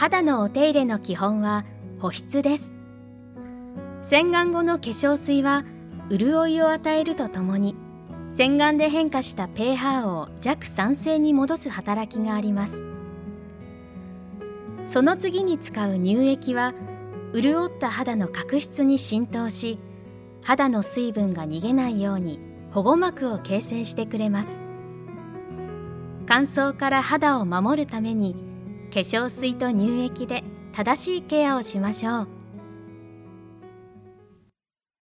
肌のお手入れの基本は保湿です。洗顔後の化粧水は潤いを与えるとともに、洗顔で変化した pH を弱酸性に戻す働きがあります。その次に使う乳液は、潤った肌の角質に浸透し、肌の水分が逃げないように保護膜を形成してくれます。乾燥から肌を守るために、化粧水と乳液で正しいケアをしましょう。